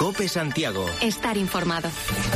COPE Santiago. Estar informado.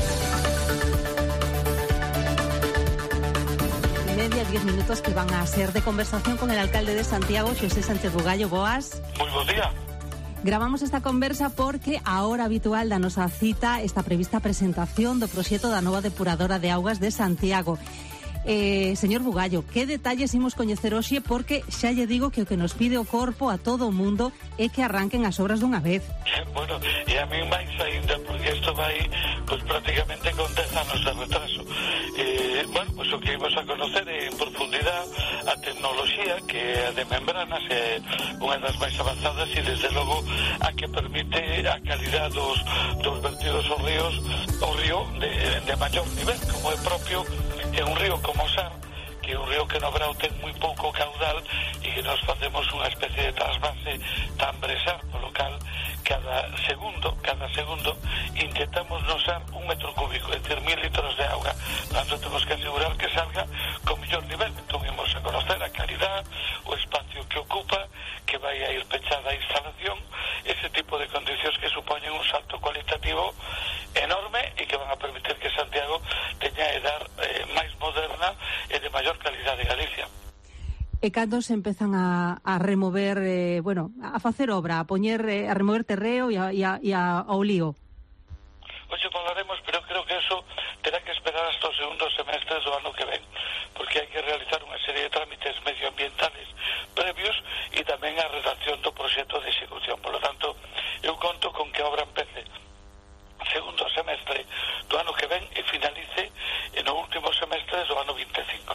10 minutos que van a ser de conversación con el alcalde de Santiago, Xosé Sánchez Bugallo. Boas. Moi bo día. Gravamos esta conversa porque a hora habitual da nosa cita está prevista a presentación do proxecto da nova depuradora de augas de Santiago. Señor Bugallo, que detalles imos coñecer hoxe, porque xa lle digo que o que nos pide o corpo a todo o mundo é que arranquen as obras dunha vez. Bueno, e a mí máis ainda, porque isto vai pues, prácticamente con 10 anos de retraso. Bueno, pues o que imos a conocer en profundidade a tecnoloxía que é a de membranas, é unha das máis avanzadas e desde logo a que permite a calidad dos vertidos aos ríos, o río de maior nivel, como é propio, é un río como o Sar, que é un río que no Brao ten moi pouco caudal e que nos facemos unha especie de trasvase tan bresar polo cal cada segundo intentamos nosar 1 metro cúbico, é dicir, 1000 litros de auga. Tanto temos que asegurar que salga con mellor nivel. Entón imos a conocer a calidad, o espacio que ocupa, que vai a ir pechada a instalación, ese tipo de condicións que supoñen un salto cualitativo enorme e que van a permitir que Santiago teña a edad máis moderna e de maior calidad de Galicia. E cando se empezan a remover, a facer obra, a remover terreo e ao lío? Hoxe falaremos, pero creo que eso terá que esperar hasta o segundo semestre do ano que ven, porque hai que realizar unha serie de trámites medioambientales previos e tamén a redacción do proxecto de execución. Por lo tanto, eu conto con que a obra empece segundo semestre do ano que ven e finalice no último semestre do ano 25.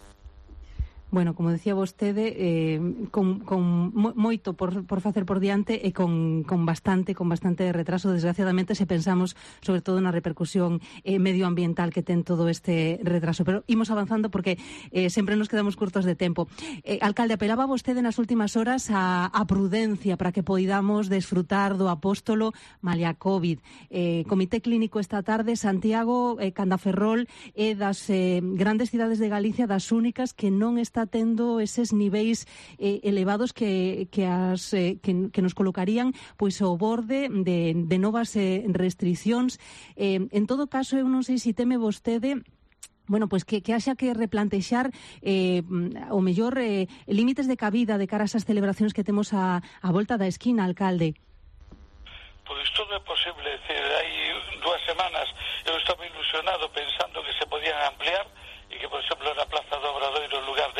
Bueno, como decía vostede, con moito por facer por diante e con bastante retraso, desgraciadamente, se pensamos sobre todo na repercusión medioambiental que ten todo este retraso. Pero imos avanzando porque sempre nos quedamos curtos de tempo. Alcalde, apelaba vostede nas últimas horas a prudencia para que poidamos desfrutar do apóstolo malia COVID. Comité clínico esta tarde, Santiago, Candaferrol é das grandes cidades de Galicia, das únicas que non está tendo eses niveis elevados que nos colocarían pois ao borde de novas restricións. En todo caso, eu non sei se teme vostede que haxa que replantexar o mellor límites de cabida de cara a esas celebracións que temos a volta da esquina, alcalde. Pois todo é posible, é dicir, hai 2 semanas eu estaba ilusionado pensando que se podían ampliar e que, por exemplo, na Plaza do Obradoiro, en lugar de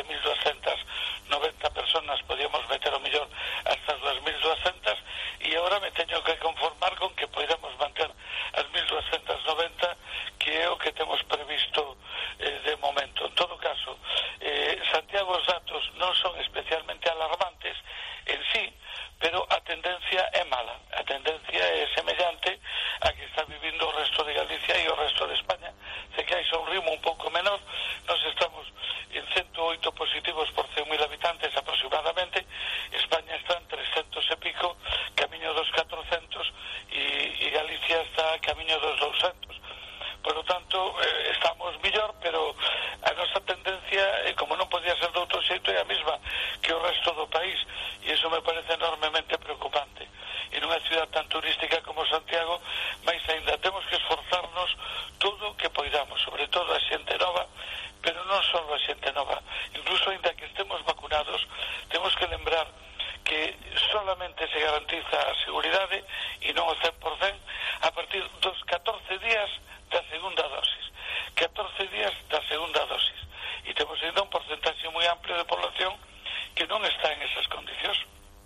1.290 personas, podíamos meter o mellor hasta as 2.200, e agora me teño que conformar con que podamos manter as 1.290, que é o que temos previsto de momento. En todo caso, Santiago, os datos non son especialmente alarmantes en sí, pero a tendencia é mala. A tendencia é semellante a que está vivindo o resto de Galicia e o resto de España. Se que hai un ritmo un pouco menor, nos estamos en 108 positivos por 100.000 habitantes aproximadamente. España está en 300 e pico, camiño dos 400, e Galicia está camiño dos 200. Por lo tanto, estamos mellor, pero a nosa tendencia, como non podía ser de outro xeito, é a mesma que o resto do país, e iso me parece enormemente preocupante. En unha ciudad tan turística como Santiago, máis ainda temos que esforzarnos todo o que poidamos, sobre todo a xente nova, pero non só a xente nova. Incluso ainda que estemos vacunados, temos que lembrar que solamente se garantiza a seguridade e non o 100% a partir dos 14 días da segunda dosis. 14 días da segunda dosis. E temos ainda un porcentaxe moi amplio de población que non está en esas condicións.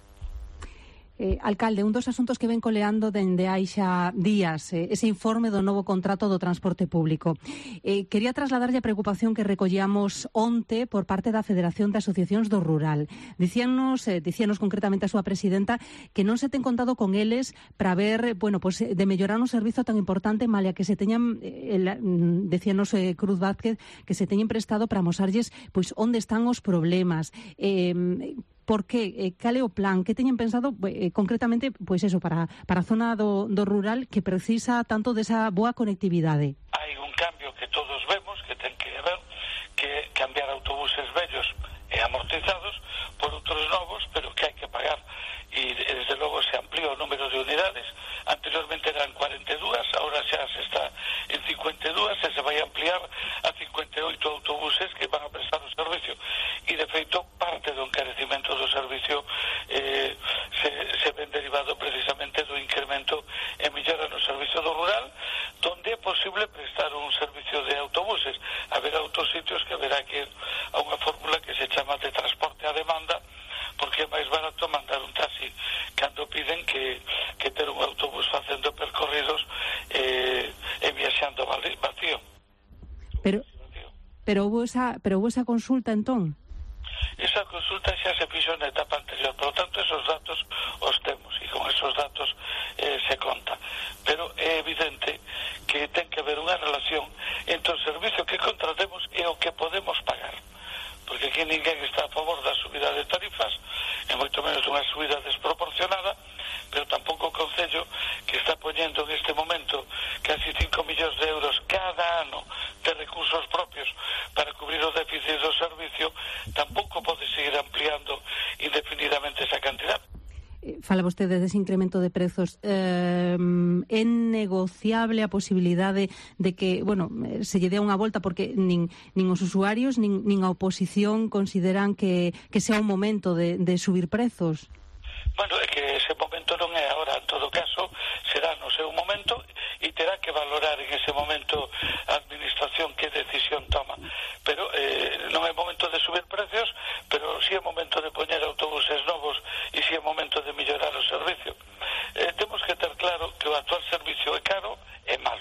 Alcalde, un dos asuntos que ven coleando dende hai xa días, ese informe do novo contrato do transporte público. Quería trasladarlle a preocupación que recollamos onte por parte da Federación de Asociacións do Rural. Dicíanos concretamente a súa presidenta que non se ten contado con eles para ver, de mellorar un servizo tan importante, malia que se teñan, decíanos Cruz Vázquez, que se teñen prestado para amosarlles onde están os problemas. Por que? Cal é o plan? Que teñen pensado concretamente para a zona do rural que precisa tanto desa boa conectividade? Hai un cambio que todos vemos que ten que ver, que cambiar autobuses vellos e amortizados por outros novos, pero que hai que pagar. E desde logo se amplía o número de unidades Anteriormente eran 42, ahora xa se está en 52 e se vai ampliar a 58 autobuses que van a prestar o servicio. E de feito, parte do encarecimento do servicio se ven derivado precisamente do incremento en mellora no servicio do rural, donde é posible prestar un servicio de autobuses. Haberá outros sitios que haberá que ir a unha fórmula que se chama de transporte a demanda, porque é máis barato mandar un taxi cando piden que ter un autobús facendo percorridos e viaxando vacío. Pero houve esa consulta entón? Esa consulta xa se fixo na etapa anterior, por lo tanto esos datos os temos e con esos datos se conta, pero é evidente que ten que haber unha relación entre o servicio que contratemos e o que podemos pagar, porque aquí ninguén está a favor da subida de tarifas, e moito menos unha subida desproporcionada, pero tampouco o Concello, que está poñendo en este momento casi 5 millóns de euros cada ano de recursos propios para cubrir o déficit do servicio, tampouco pode seguir ampliando indefinidamente esa cantidad. Fala vostede dese incremento de prezos. É negociable a posibilidade de que, se lle dé unha volta, porque nin os usuarios nin a oposición consideran que sea un momento de subir prezos? Bueno, é que ese momento non é agora, en todo caso será no seu momento e terá que valorar en ese momento a administración que decisión toma, pero non é momento de subir precios, pero si é momento de poñer autobuses novos e si é momento de mellorar o servicio. Temos que ter claro que o actual servicio é caro e malo.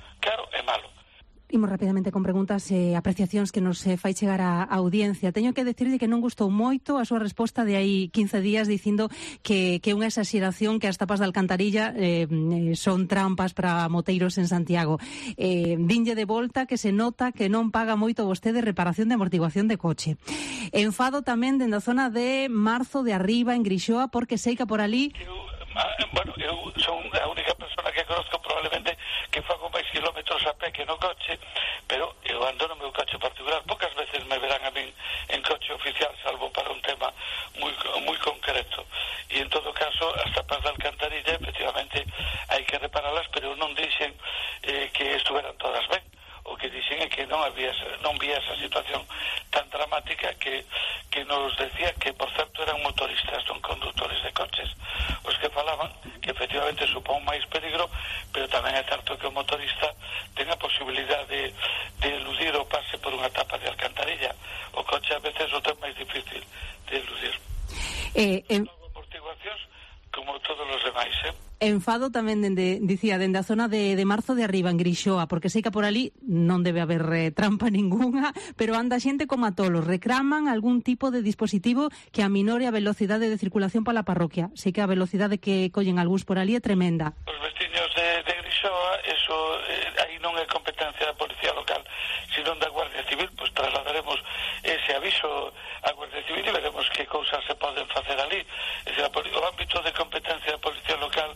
Imos rapidamente con preguntas e apreciacións que nos fai chegar a audiencia. Teño que decirlle que non gustou moito a súa resposta de hai 15 días dicindo que é unha exageración, que as tapas de alcantarilla son trampas para moteiros en Santiago. Dinlle de volta que se nota que non paga moito vostede reparación de amortiguación de coche. Enfado tamén dende a zona de Marzo de Arriba, en Grixoa, porque sei que por ali... Eu son a única persona que conozco probablemente que fago máis kilómetros a pé que no coche, pero eu ando no meu coche particular. Pocas veces me verán a min en coche oficial, salvo para un tema moi concreto. E en todo caso, as tapas de alcantarilla, efectivamente, hai que reparalas, pero non dixen que estuveran todas ben. O que dixen é que non vía esa situación tan dramática que nos decía que, por certo, eran motoristas, non condutores de coches, os que falaban que efectivamente supón máis peligro, pero tamén é certo que o motorista ten a posibilidade de eludir o pase por unha tapa de alcantarilla. O coche a veces o ten máis difícil de eludir. Amortiguacións como todos os demais, Enfado tamén dende a zona de Marzo de Arriba, en Grixoa, porque sei que por ali non debe haber trampa ninguna, pero anda xente como a tolos, reclaman algún tipo de dispositivo que aminore a velocidade de circulación para a parroquia. Sei que a velocidade que collen algúns por ali é tremenda. Os veciños de Grixoa, eso aí non é competencia da Policía Local, sino da Guardia Civil, pois trasladaremos ese aviso á Guardia Civil e veremos que cousas se poden facer ali. O ámbito de competencia da Policía Local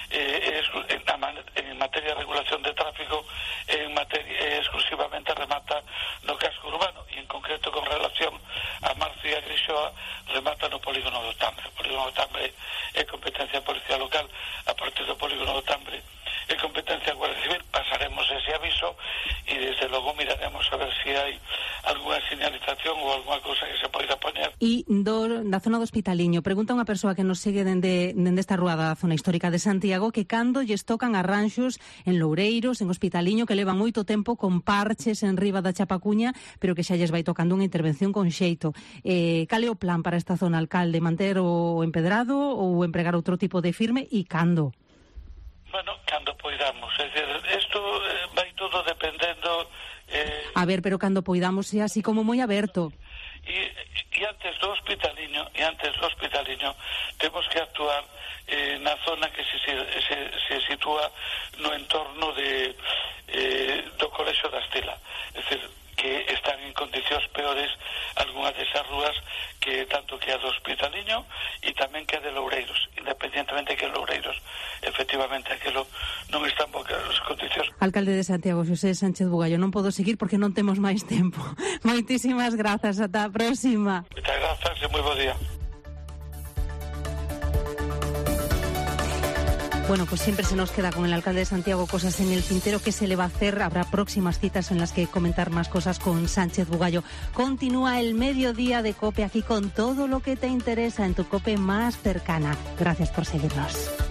en materia de regulación de tráfico exclusivamente remata no casco urbano e en concreto con relación a Marzo e a Grixoa remata no polígono do Tambre. O polígono do Tambre é competencia da Policía Local, a partir do polígono do Tambre é competencia da Guardia Civil. Pasaremos ese aviso e desde logo miraremos a ver se hai alguna señalización ou alguna cousa que se poida poñer. E da zona do Hospitaliño, pregunta unha persoa que nos segue dende esta rúa da zona histórica de Santiago que cando lles tocan arranxos en Loureiros, en Hospitaliño, que levan moito tempo con parches en riba da chapacuña, pero que xa lles vai tocando unha intervención con xeito. Cal é o plan para esta zona, alcalde? Manter o empedrado ou empregar outro tipo de firme e cando? Bueno, cando poidamos. É dicir, isto vai todo dependendo... A ver, pero cando poidamos é así como moi aberto. E antes do Hospitaliño temos que actuar na zona que se sitúa no entorno do Colexio da Estela. É dicir, que están en condicións peores algunhas desas rúas que tanto que a do Hospitaliño e tamén que a de Loureiros, independientemente que Loureiros efectivamente aquilo non está en boas condicións. Alcalde de Santiago, Xosé Sánchez Bugallo, non podo seguir porque non temos máis tempo. Moitísimas grazas, ata a próxima. Moitas grazas e moi bo día. Bueno, pues siempre se nos queda con el alcalde de Santiago cosas en el tintero. ¿Qué se le va a hacer? Habrá próximas citas en las que comentar más cosas con Sánchez Bugallo. Continúa el mediodía de COPE aquí con todo lo que te interesa en tu COPE más cercana. Gracias por seguirnos.